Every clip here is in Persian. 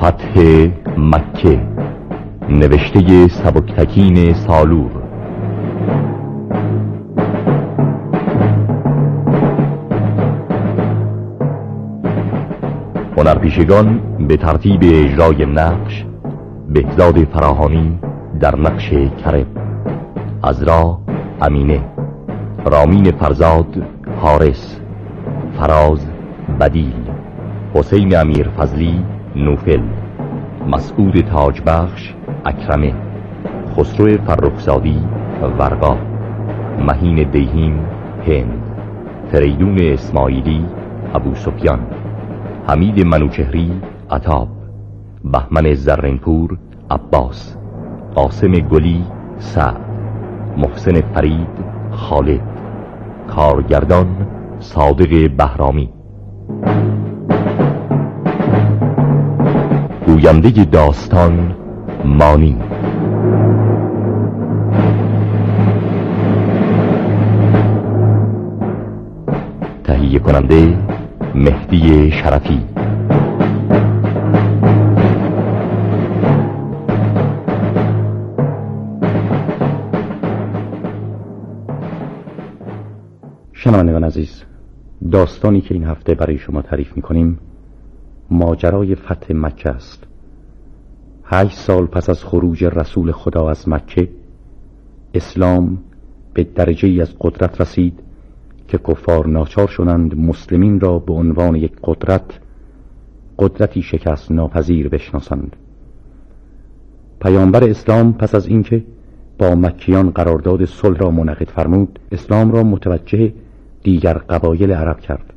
فتح مکه، نوشته سبکتگین سالور. هنرپیشگان به ترتیب اجرای نقش: بهزاد فراهانی در نقش کرم، عذرا امینه، رامین فرزاد حارس، فراز بدیل، حسین امیرفضلی نوفل، مسعود تاجبخش اکرمه، خسرو فرخزادی ورقا، مهین دیهیم هند، فریدون اسماعیلی ابوسفیان، حمید منوچهری عتاب، بهمن زرینپور عباس، قاسم گلی سعد، محسن فرید خالد، کارگردان صادق بهرامی. گوینده داستان مانی، تهیه کننده مهدی شرفی. شنوندگان عزیز، داستانی که این هفته برای شما تعریف می‌کنیم ماجرای فتح مکه است. 8 سال پس از خروج رسول خدا از مکه، اسلام به درجه‌ای از قدرت رسید که کفار ناچار شدند مسلمین را به عنوان یک قدرتی شکست ناپذیر بشناسند. پیامبر اسلام پس از اینکه با مکیان قرارداد صلح را منعقد فرمود، اسلام را متوجه دیگر قبایل عرب کرد.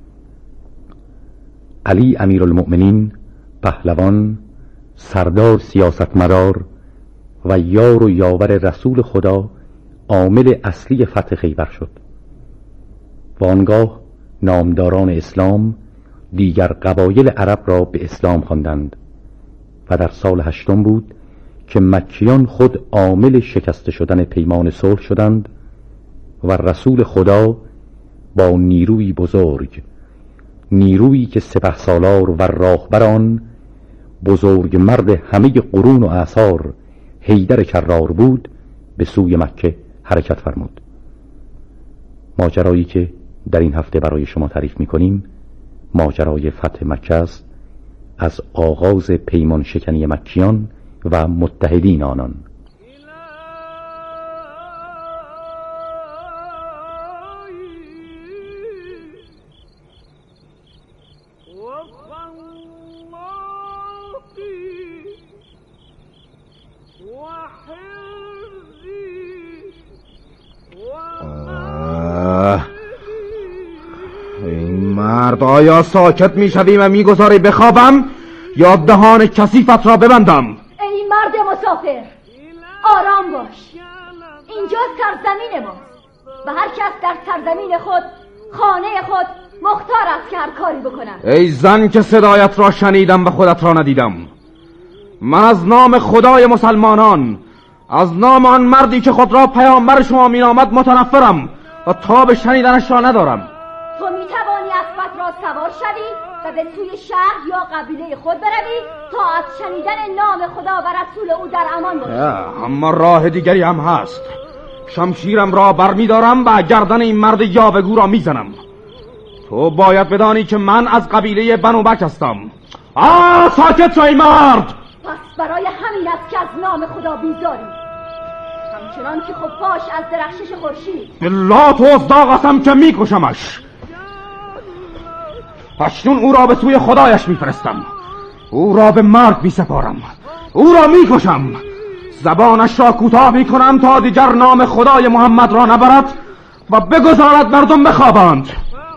علی امیرالمؤمنین، پهلوان، سردار سیاستمدار و یار و یاور رسول خدا، عامل اصلی فتح خیبر شد. و آنگاه نامداران اسلام دیگر قبایل عرب را به اسلام خواندند و در سال 8 بود که مکیان خود عامل شکسته شدن پیمان صلح شدند و رسول خدا با نیروی بزرگ، نیرویی که سپهسالار و راهبر آن بزرگ مرد همه قرون و اعصار حیدر کرار بود، به سوی مکه حرکت فرمود. ماجرایی که در این هفته برای شما تعریف می‌کنیم ماجرای فتح مکه است، از آغاز پیمان شکنی مکیان و متحدین آنان. این مرد، آیا ساکت میشوی و میگذاری بخوابم یا دهان کثیفت را ببندم؟ ای مرد مسافر، آرام باش. اینجا سرزمین ماست و هر کس در سرزمین خود، خانه خود مختار است که هر کاری بکنم. ای زن که صدایت را شنیدم و خودت را ندیدم، من از نام خدای مسلمانان، از نام آن مردی که خود را پیامبر شما مینامد متنفرم و تاب شنیدنش را ندارم. تو میتوانی اسبت را سوار شوی و به سوی شهر یا قبیله خود بروی تا از شنیدن نام خدا و رسول او در امان باشی. اما راه دیگری هم هست. شمشیرم را برمیدارم و گردن این مرد یاوه‌گو را میزنم. تو باید بدانی که من از قبیله بنو بکر هستم. ساکت شو ای مرد. پس برای همین است که از نام خدا بیزاری، همچنان که خفاش از درخشش خورشید. بالله تو ازداغ قسم که میکشمش. اکنون او را به سوی خدایش میفرستم، او را به مرگ میسپارم، او را میکشم، زبانش را کوتاه میکنم تا دیگر نام خدای محمد را نبرد و بگذارد مردم بخوابند.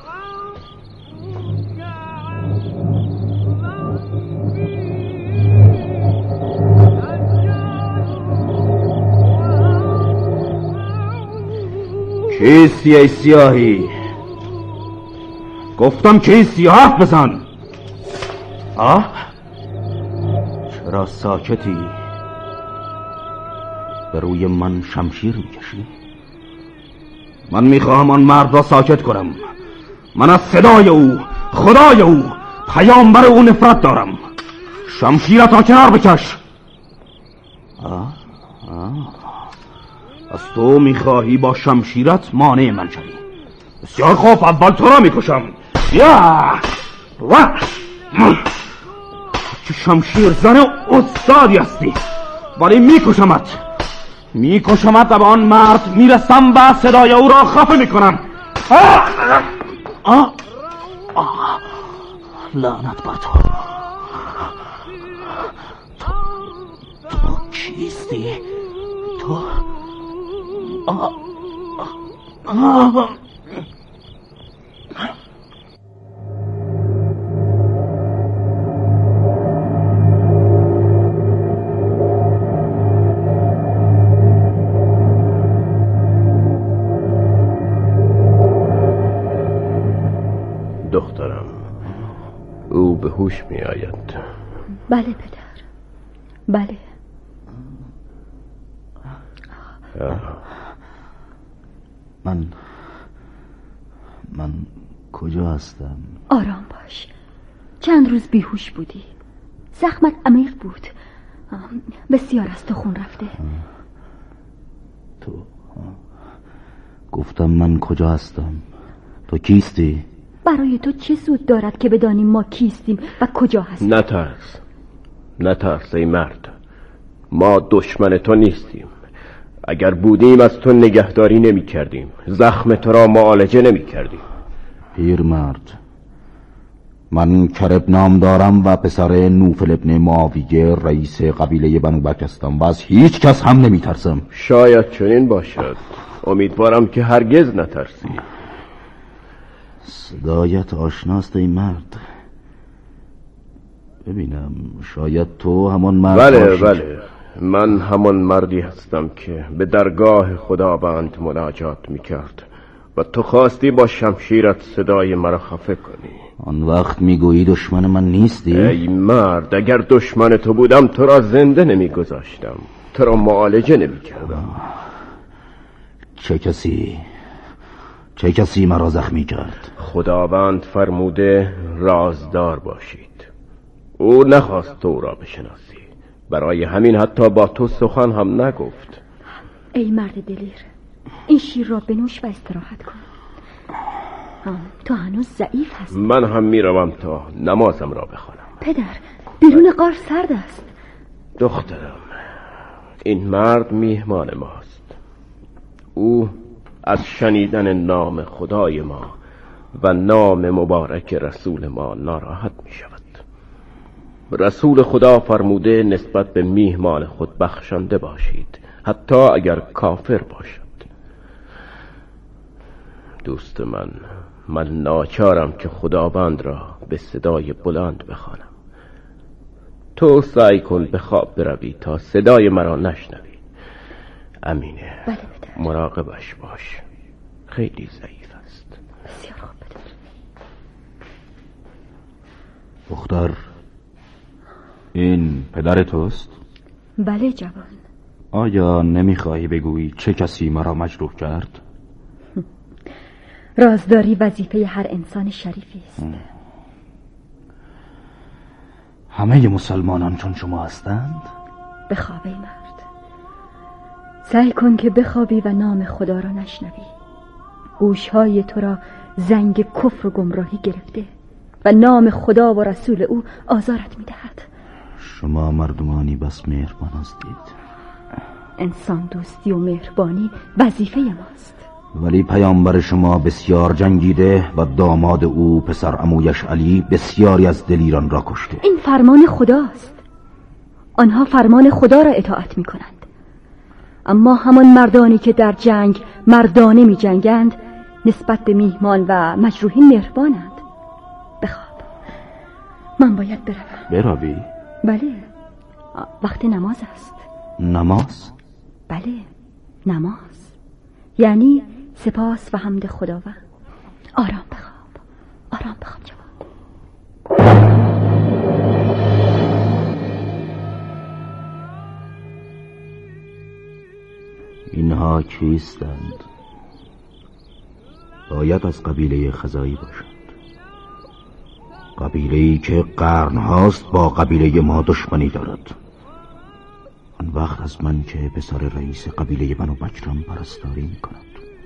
کیستی ای سیاهی؟ گفتم کیستی، حرف بزن. چرا ساکتی؟ به روی من شمشیر میکشی؟ من میخواهم آن مرد را ساکت کنم. من از صدای او، خدای او، پیامبر او نفرت دارم. شمشیرت را کنار بکش. از تو میخواهی با شمشیرت مانع من شوی؟ بسیار خوب، اول تو را میکشم. چه شمشیر زن استادی هستی، ولی میکشمت و به آن مرد میرسم و صدای او را خفه میکنم. لعنت بر تو. تو کیستی؟ تو دخترم، او به هوش می آید. بله پدر، بله. من کجا هستم؟ آرام باش، چند روز بیهوش بودی، زخمت عمیق بود، بسیار از تو خون رفته. تو گفتم من کجا هستم؟ تو کیستی؟ برای تو چه سود دارد که بدانیم ما کیستیم و کجا هستیم؟ نترس ای مرد، ما دشمن تو نیستیم. اگر بودیم از تو نگهداری نمی کردیم، زخم تو را معالجه نمی کردیم. پیر مرد، من کرب نام دارم و پسر نوفل ابن معاویه رئیس قبیله بنو بکر هستم و از هیچ کس هم نمی ترسم. شاید چنین باشد، امیدوارم که هرگز نترسی. صدایت آشناست ای مرد. ببینم شاید تو همان مرد بله، من همان مردی هستم که به درگاه خداوند مناجات میکرد و تو خواستی با شمشیرت صدای مرا خفه کنی. آن وقت میگویی دشمن من نیستی؟ ای مرد، اگر دشمن تو بودم تو را زنده نمیگذاشتم، تو را معالجه نمیکردم. چه کسی مرا زخمی کرد؟ خداوند فرموده رازدار باشید. او نخواست تو را بشناسی، برای همین حتی با تو سخن هم نگفت. ای مرد دلیر، این شیر را بنوش و استراحت کن. تو هنوز ضعیف هستی. من هم میروم تا نمازم را بخوانم. پدر، بیرون غار سرد است. دخترم، این مرد میهمان ماست. او از شنیدن نام خدای ما و نام مبارک رسول ما ناراحت می شود. رسول خدا فرموده نسبت به میهمان خود بخشنده باشید، حتی اگر کافر باشد. دوست من ناچارم که خداوند را به صدای بلند بخوانم. تو سعی کن به خواب بروی تا صدای مرا نشنوی. امینه. بله پدر. مراقبش باش، خیلی ضعیف است. بسیار خوب پدر. دختر، این پدر توست؟ بله جوان. آیا نمیخواهی بگویی چه کسی مرا مجروح کرد؟ رازداری وظیفه هر انسان شریفی است. همه مسلمانان چون شما هستند؟ بخواب ای مرد، سعی کن که بخوابی و نام خدا را نشنوی. گوشهای تو را زنگ کفر و گمراهی گرفته و نام خدا و رسول او آزارت میدهد. شما مردمانی بس مهربان هستید. انسان دوستی و مهربانی وظیفه ماست. ولی پیامبر شما بسیار جنگیده و داماد او پسر عمویش علی بسیاری از دلیران را کشته. این فرمان خداست. آنها فرمان خدا را اطاعت می کنند. اما همان مردانی که در جنگ مردانه می جنگند نسبت به میهمان و مجروحین مهربانند. بخواب، من باید بروم. بروی؟ بله، وقت نماز است. نماز؟ بله، نماز یعنی سپاس و حمد خداوند. آرام بخواب جوان. اینها کیستند؟ باید از قبیله خزاعی باشند. قبیله‌ای که قرن‌هاست با قبیله ما دشمنی دارد. آن وقت از من که پسر رئیس قبیله بنو بکرم پرستاری می‌کند.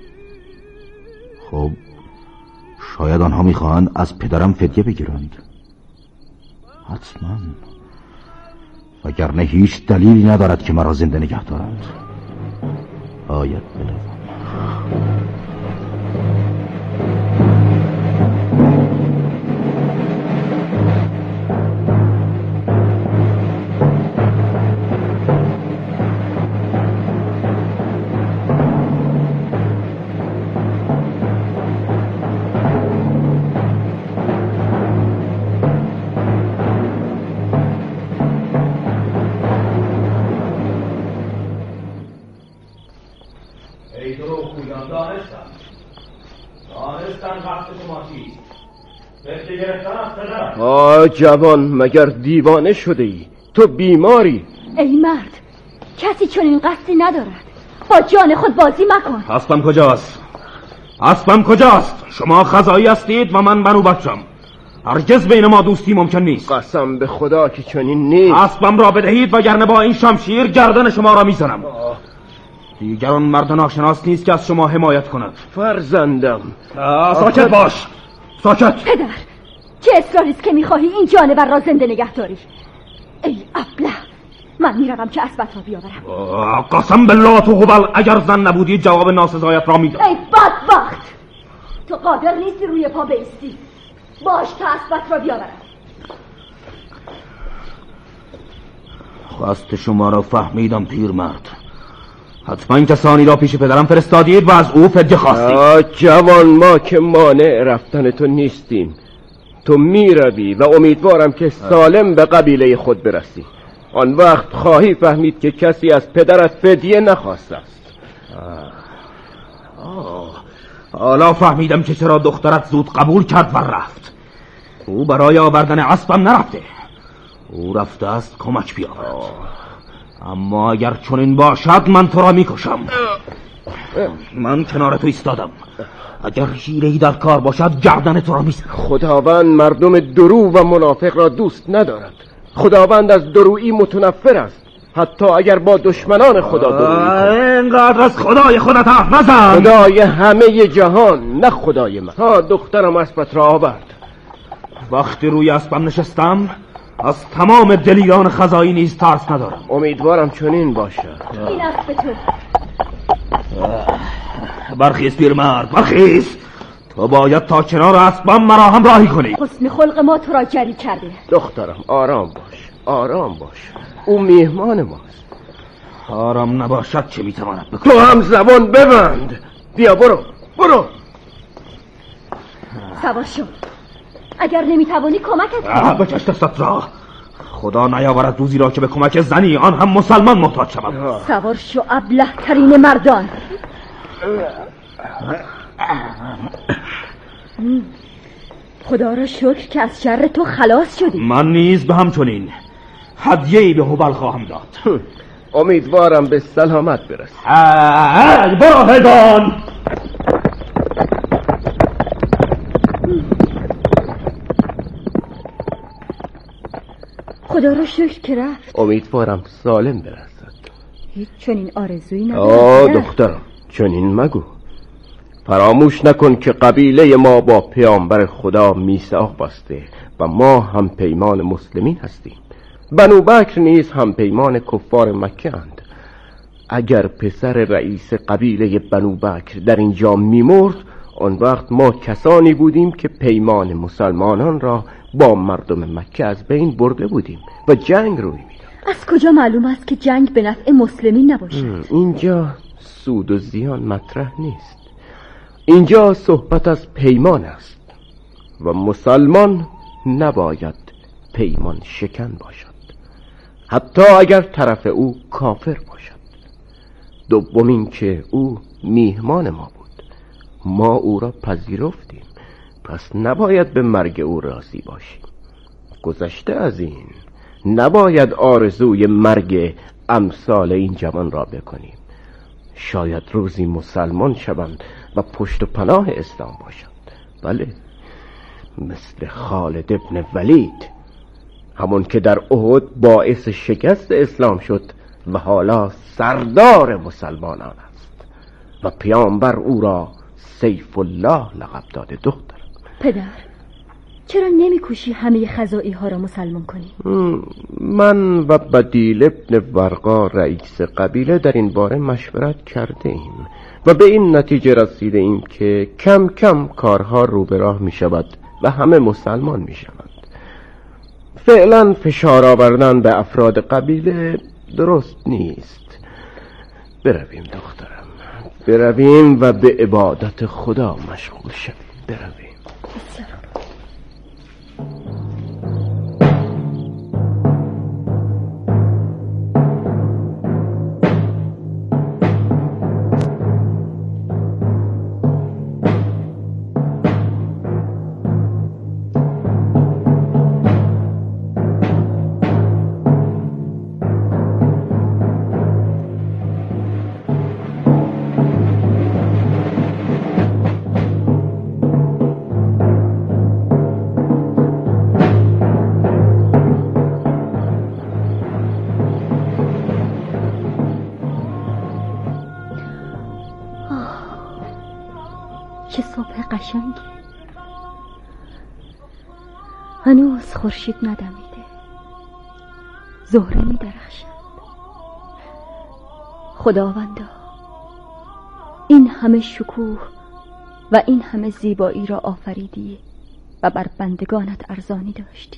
خب شاید آنها می‌خواهند از پدرم فدیه بگیرند. حتما، وگرنه هیچ دلیلی ندارد که مرا زنده نگه دارند. باید بروم. جوان، مگر دیوانه شده ای؟ تو بیماری؟ ای مرد، کسی چنین قصدی ندارد. با جان خود بازی مکن. اسبم کجاست؟ اسبم کجاست؟ شما خزایی هستید و من بنو بکرم. هرگز بین ما دوستی ممکن نیست. قسم به خدا که چنین نیست. اسبم را بدهید وگرنه با این شمشیر گردن شما را میزنم. دیگر آن مرد ناشناس نیست که از شما حمایت کند. فرزندم. ساکت باش، ساکت. پدر، چه اصراری است که میخواهی این جانور را زنده نگه داری؟ ای ابله، من میروم که اسبت را بیاورم. قسم بالله تو هبل، اگر زن نبودی جواب ناسزایت را میدم. ای بدبخت، تو قادر نیستی روی پا بایستی. باش تا اسبت را بیاورم. خواست شما را فهمیدم پیرمرد. حتما کسانی را پیش پدرم فرستادید و از او فدیه خواستید. جوان، ما که مانع رفتن تو نیستیم. تو میروی و امیدوارم که سالم به قبیله خود برسی. آن وقت خواهی فهمید که کسی از پدرت فدیه نخواسته است. حالا فهمیدم که چرا دخترت زود قبول کرد و رفت. او برای آوردن اسبم نرفته، او رفته است کمک بیاورد. اما اگر چنین باشد من تو را میکشم. من کنار تو ایستادم. اگر حیله‌ای در کار باشد گردن تو را میزنم. خداوند مردم درو و منافق را دوست ندارد. خداوند از درویی متنفر است، حتی اگر با دشمنان خدا درویی کند. اینقدر از خدای خودت حرف نزن. خدای همه جهان، نه خدای من. دخترم اسبت را آورد. وقتی روی اسبم نشستم از تمام دلیران خزایی نیز ترس ندارم. امیدوارم چنین باشد. این اسب تو. برخیز پیرمرد، برخیز. تو باید تا کنار اسبم مرا همراهی کنی. حسن خلق ما تو را جری کرده. دخترم آرام باش، آرام باش. او میهمان ماست. آرام نباشد چه میتواند بکنه؟ تو هم زبان ببند. بیا برو، برو. سوار شو. اگر نمیتوانی کمکت کنم. بکش دستت را. خدا نیاورد روزی را که به کمک زنی آن هم مسلمان محتاج شوم. سوار شو ابله ترین مردان. خدا را شکر که از شر تو خلاص شدی. من نیز به همچنین هدیه‌ای به هبل خواهم داد. امیدوارم به سلامت برسی. برو حیوان. خدا را شکر که رفت. امیدوارم سالم برسد. هیچ چنین آرزویی ندارم. دخترم چنین مگو. فراموش نکن که قبیله ما با پیامبر خدا میثاق بسته و ما هم پیمان مسلمین هستیم. بنو بکر نیز هم پیمان کفار مکه اند. اگر پسر رئیس قبیله بنو بکر در اینجا میمرد، آن وقت ما کسانی بودیم که پیمان مسلمانان را با مردم مکه از بین برده بودیم و جنگ روی میداد. از کجا معلوم است که جنگ به نفع مسلمین نباشد؟ اینجا سود و زیان مطرح نیست. اینجا صحبت از پیمان است و مسلمان نباید پیمان شکن باشد، حتی اگر طرف او کافر باشد. دوم این که او میهمان ما بود، ما او را پذیرفتیم، پس نباید به مرگ او راضی باشیم. گذشته از این نباید آرزوی مرگ امثال این جوان را بکنیم. شاید روزی مسلمان شوند و پشت و پناه اسلام باشند. بله، مثل خالد ابن ولید، همون که در احد باعث شکست اسلام شد و حالا سردار مسلمانان است و پیامبر او را سیف الله لقب داده. دختر پدر، چرا نمی‌کوشی همه خزائی ها را مسلمان کنی؟ من و بدیل ابن ورقا رئیس قبیله در این باره مشورت کرده ایم و به این نتیجه رسیده ایم که کم کم کارها رو به راه می شود و همه مسلمان می شوند. فعلا فشار آوردن به افراد قبیله درست نیست. برویم دخترم، برویم و به عبادت خدا مشغول شویم. برویم. چه صبح قشنگی. هنوز خورشید ندمیده، زهره می درخشد. خداوندا، این همه شکوه و این همه زیبایی را آفریدی و بر بندگانت ارزانی داشتی.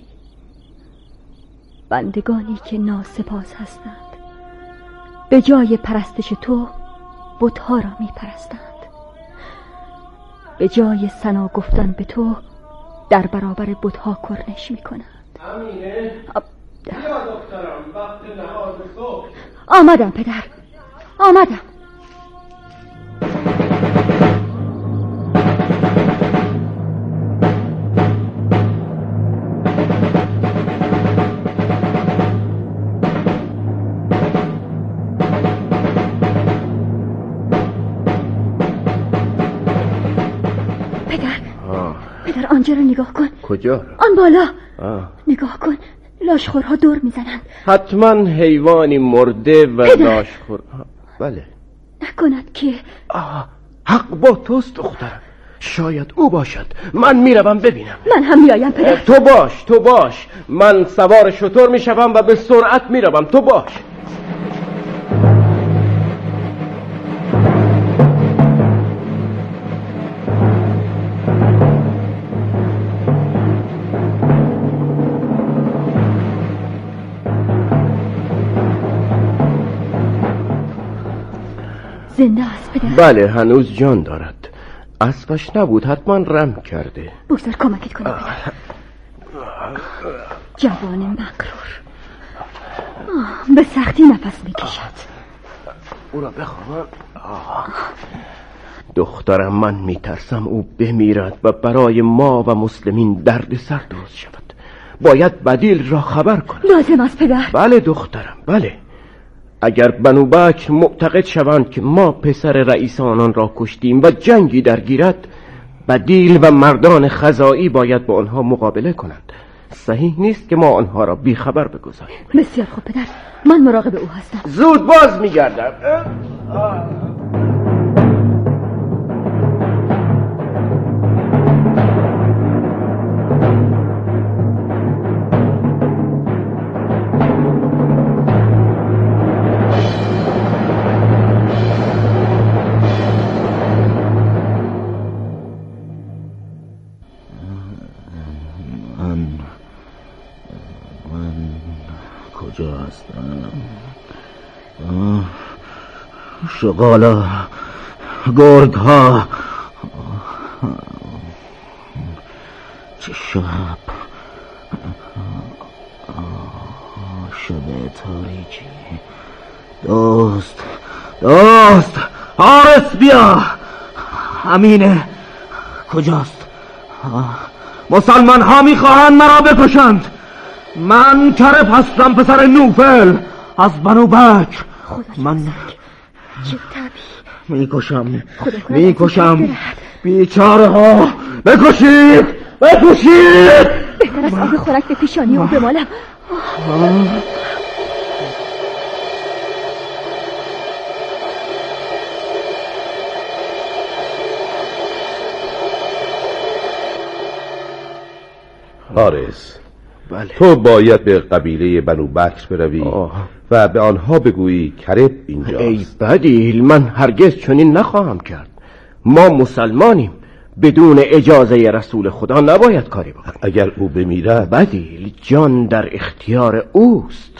بندگانی که ناسپاس هستند به جای پرستش تو بت‌ها را می پرستند. به جای ثنا گفتن به تو در برابر بت‌ها کرنش می‌کنند. امینه، بیا دخترم، وقت نهار صبح. آمدم پدر، آمدم. پدر آنجا رو نگاه کن. کجا؟ آن بالا. نگاه کن، لاشخورها دور میزنند. حتما حیوانی مرده و لاشخور. بله. نکند که حق با توست دخترم، شاید او باشد. من میروم ببینم. من هم میایم پدر. تو باش. من سوار شتر میشوم و به سرعت میروم. تو باش. زنده است پدر؟ بله، هنوز جان دارد. اسبش نبود، حتما رم کرده. بگذار کمکت کنم پدر. جوان مغرور به سختی نفس میکشد. او را بخوام. دخترم، من میترسم او بمیرد و برای ما و مسلمین دردسر درست شود. باید بدیل را خبر کنم. لازم است پدر. بله دخترم، بله. اگر بنو بکر معتقد شوند که ما پسر رئیس آنان را کشتیم و جنگی درگیرد، بدیل و مردان خزائی باید با آنها مقابله کنند. صحیح نیست که ما آنها را بیخبر بگذاریم. بسیار خوب پدر، من مراقب او هستم. زود باز میگردم. کجا هستم؟ شغالا، گرگ ها، چه شب تاریکی. دوست حارس بیا. امینه کجاست؟ مسلمان ها میخواهند مرا بکشند. من کرب هستم، پسر نوفل از بنو بکر. من چه طبیعی. میکشم بیچاره ها. بکشید بپوشید. بهتر از آب خوراک به پیشانی او بمالم. حارس، بله. تو باید به قبیله بنو بکر بروی و به آنها بگویی کرب اینجاست. ای بدیل، من هرگز چنین نخواهم کرد. ما مسلمانیم، بدون اجازه رسول خدا نباید کاری بکنیم. اگر او بمیرد؟ بدیل، جان در اختیار اوست.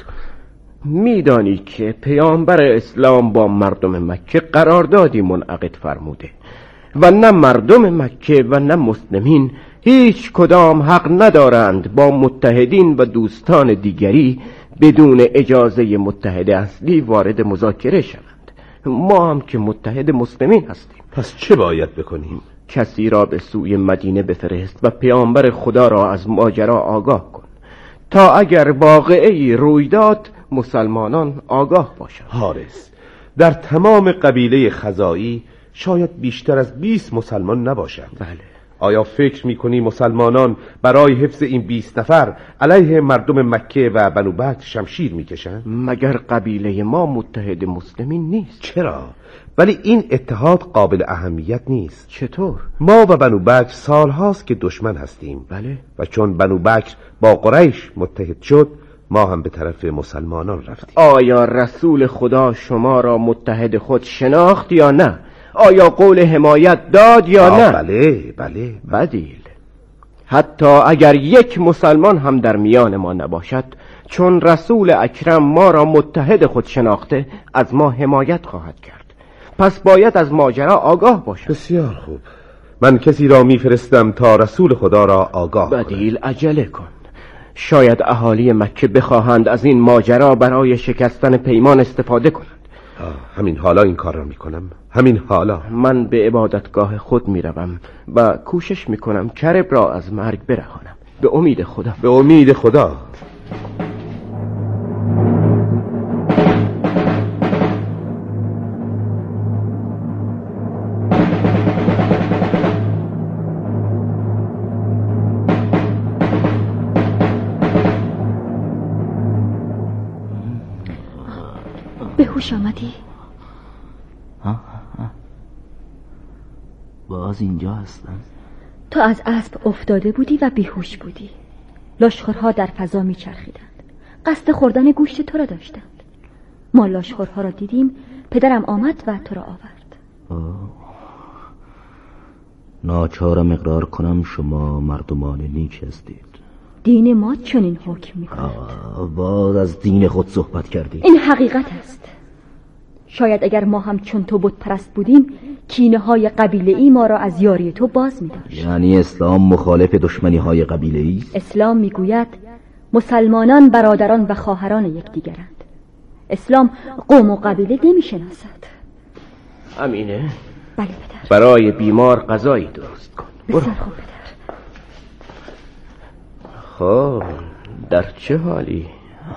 میدانی که پیامبر اسلام با مردم مکه قراردادی منعقد فرموده و نه مردم مکه و نه مسلمین هیچ کدام حق ندارند با متحدین و دوستان دیگری بدون اجازه متحد اصلی وارد مذاکره شوند. ما هم که متحد مسلمین هستیم. پس چه باید بکنیم؟ کسی را به سوی مدینه بفرست و پیامبر خدا را از ماجرا آگاه کن تا اگر واقعی روی داد مسلمانان آگاه باشند. حارس، در تمام قبیله خزائی شاید بیشتر از 20 مسلمان نباشند. بله. آیا فکر میکنی مسلمانان برای حفظ این 20 نفر علیه مردم مکه و بنو بکر شمشیر میکشند؟ مگر قبیله ما متحد مسلمین نیست؟ چرا؟ ولی این اتحاد قابل اهمیت نیست. چطور؟ ما و بنو بکر سالهاست که دشمن هستیم. بله. و چون بنو بکر با قریش متحد شد، ما هم به طرف مسلمانان رفتیم. آیا رسول خدا شما را متحد خود شناخت یا نه؟ آیا قول حمایت داد یا نه؟ بله. بدیل، حتی اگر یک مسلمان هم در میان ما نباشد، چون رسول اکرم ما را متحد خود شناخته از ما حمایت خواهد کرد. پس باید از ماجرا آگاه باشد. بسیار خوب، من کسی را میفرستم تا رسول خدا را آگاه کند. بدیل، عجله کن. شاید اهالی مکه بخواهند از این ماجرا برای شکستن پیمان استفاده کنند. همین حالا این کار را میکنم. همین حالا من به عبادتگاه خود میروم و کوشش میکنم کرب را از مرگ برهانم. به امید خدا. به امید خدا. به هوش آمدی؟ باز اینجا هستم. تو از اسب افتاده بودی و بیهوش بودی. لاشخورها در فضا میچرخیدند. قصد خوردن گوشت تو را داشتند. ما لاشخورها را دیدیم. پدرم آمد و تو را آورد. ناچارم اقرار کنم شما مردمان نیک هستید. دین ما چنین حکم میکند. باز از دین خود صحبت کردید. این حقیقت است. شاید اگر ما هم چون تو بت پرست بودیم، کینه های قبیله ای ما را از یاری تو باز می داشت. یعنی اسلام مخالف دشمنی های قبیله ای است؟ اسلام می گوید مسلمانان برادران و خواهران یکدیگرند. اسلام قوم و قبیله نمی شناسد. امینه؟ بله پدر. برای بیمار غذایی درست کن. بسیار خوب پدر. خب در چه حالی؟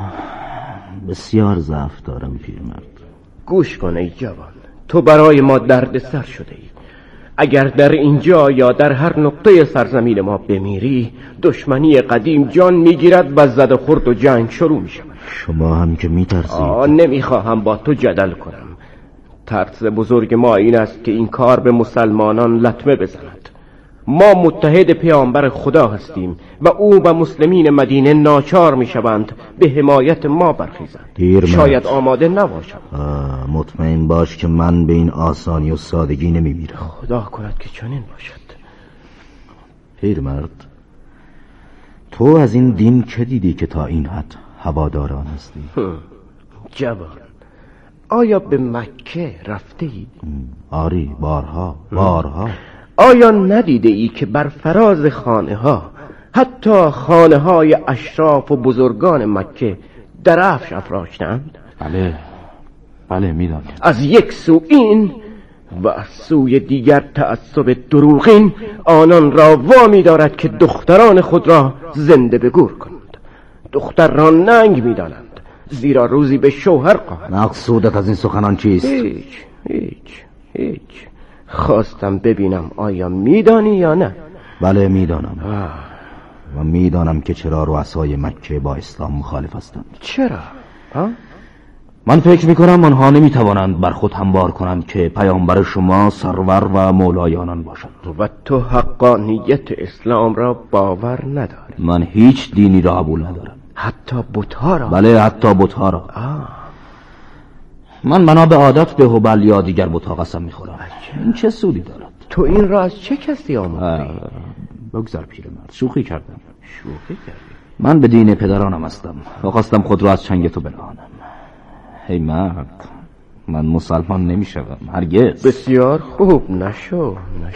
بسیار ضعف دارم پیرمرد. گوش کن ای جوان، تو برای ما دردسر شده ای. اگر در اینجا یا در هر نقطه سرزمین ما بمیری، دشمنی قدیم جان میگیرد و زد و خورد و جنگ شروع میشود. شما هم که میترسید. نمیخواهم با تو جدل کنم. ترس بزرگ ما این است که این کار به مسلمانان لطمه بزند. ما متحد پیامبر خدا هستیم و او و مسلمین مدینه ناچار میشوند به حمایت ما برخیزند. شاید آماده نباشم. مطمئن باش که من به این آسانی و سادگی نمیمیرم. خدا کند که چنین باشد. پیرمرد، تو از این دین چه دیدی که تا این حد هواداران هستی؟ جوان، آیا به مکه رفته ای؟ آری، بارها. آیا ندیده ای که بر فراز خانه ها، حتی خانه های اشراف و بزرگان مکه درفش افراشتند؟ بله میدانم. از یک سو این و از سوی دیگر تعصب دروغین آنان را وامی دارد که دختران خود را زنده به گور کنند. دختر را ننگ میدانند، زیرا روزی به شوهر خواهد. مقصودت از این سخنان چیست؟ هیچ. خواستم ببینم آیا میدانی یا نه. بله میدانم و میدانم که چرا رؤسای مکه با اسلام مخالف هستند. چرا؟ من فکر میکنم آنها نمیتوانند بر خود هموار کنند که پیامبر شما سرور و مولای آنان باشند. و تو حقانیت اسلام را باور نداری؟ من هیچ دینی را قبول ندارم. حتی بت‌ها را؟ بله حتی بت‌ها را. من بنا به عادت به هبل یا دیگر بت‌ها قسم میخورم. این چه سودی دارد؟ تو این را از چه کسی آموختی؟ بگذار پیرمرد، شوخی کردم. شوخی کردی؟ من به دین پدرانم هستم و خواستم خود را از چنگ تو برهانم. هی مرد، من مسلمان نمیشوم هرگز. بسیار خوب، نشو.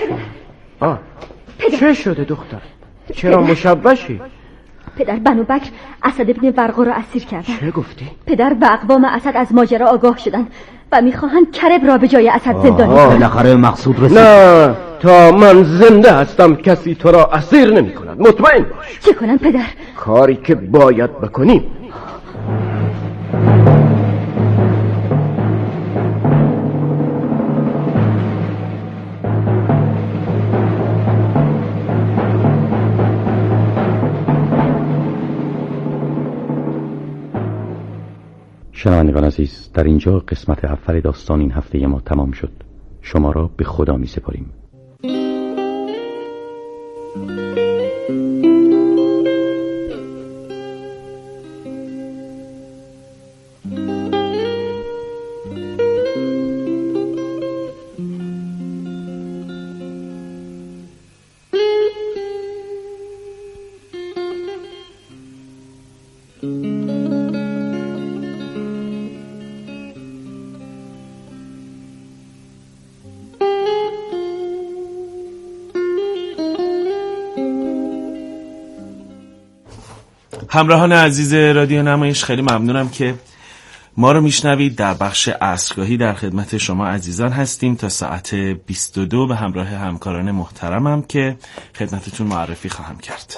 چه شده دختر؟ چرا مشوشی؟ پدر بنو بکر اسد ابن ورقا را اسیر کردند. چه گفتی؟ پدر و اقوام اسد از ماجرا آگاه شدند و میخواهند کرب را به جای اسد زندانی کنند. بالاخره مقصود رسید. نه، تا من زنده هستم کسی تو را اسیر نمی کند. مطمئن باش. چه کنم پدر؟ کاری که باید بکنیم. شنوندگان عزیز، در اینجا قسمت اول داستان این هفته ما تمام شد. شما را به خدا می سپاریم. همراهان عزیز رادیو نمایش، خیلی ممنونم که ما رو میشنوید. در بخش عصرگاهی در خدمت شما عزیزان هستیم تا ساعت 22 به همراه همکاران محترمم که خدمتتون معرفی خواهم کرد.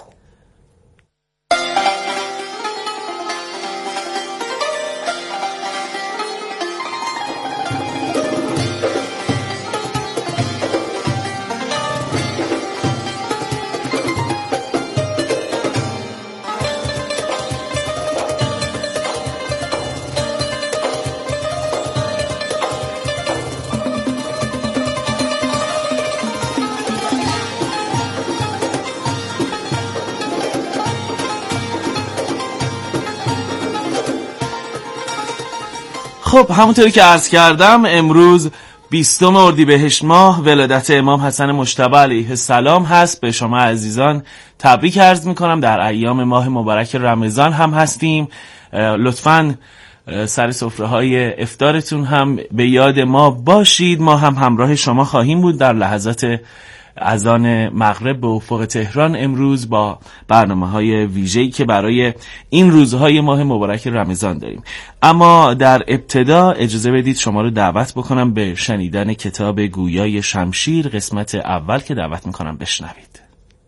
خب همونطوری که عرض کردم، امروز 20 اردیبهشت ماه ولادت امام حسن مجتبی علیه السلام هست. به شما عزیزان تبریک عرض میکنم. در ایام ماه مبارک رمضان هم هستیم. لطفاً سر سفره‌های افطارتون هم به یاد ما باشید. ما هم همراه شما خواهیم بود در لحظات اذان مغرب به افق تهران امروز با برنامه‌های ویژه‌ای که برای این روزهای ماه مبارک رمضان داریم. اما در ابتدا اجازه بدید شما رو دعوت بکنم به شنیدن کتاب گویای شمشیر قسمت اول که دعوت میکنم بشنوید.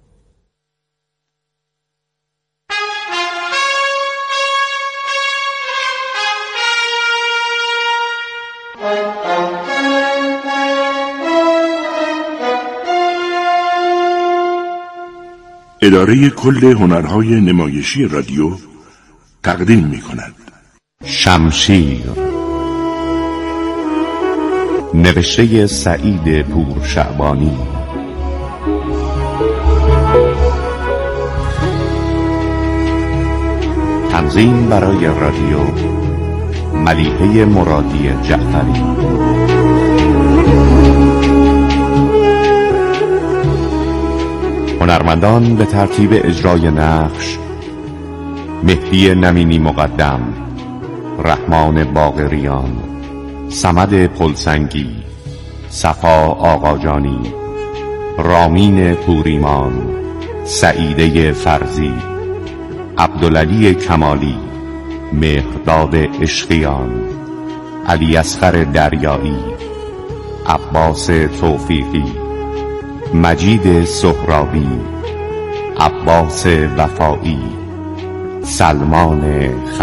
اداره کل هنرهای نمایشی رادیو تقدیم می کند شمشیر، نوشته سعید پورشعبانی، تنظیم برای رادیو ملیحه مرادی جعفری. هنرمندان به ترتیب اجرای نقش: مهدی نمینی مقدم، رحمان باقریان، صمد پلسنگی، صفا آقاجانی، رامین پوریمان، سعیده فرزی، عبدالعلی کمالی، مهرداد عشقیان، علی اصغر دریایی، عباس توفیقی، مجید سهرابی، عباس وفایی، سلمان